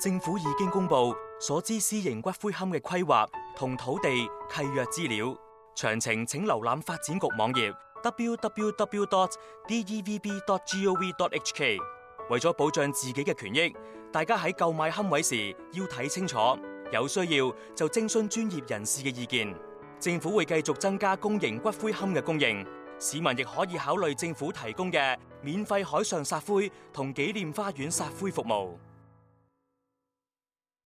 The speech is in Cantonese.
政府已經公布所知私營骨灰龕嘅規劃同土地契約資料，詳情請瀏覽發展局網頁 www.devb.gov.hk。為咗保障自己嘅權益，大家喺購買龕位時要睇清楚，有需要就徵詢專業人士嘅意見。政府會繼續增加公營骨灰龕嘅供應，市民亦可以考慮政府提供嘅免費海上撒灰同紀念花園撒灰服務。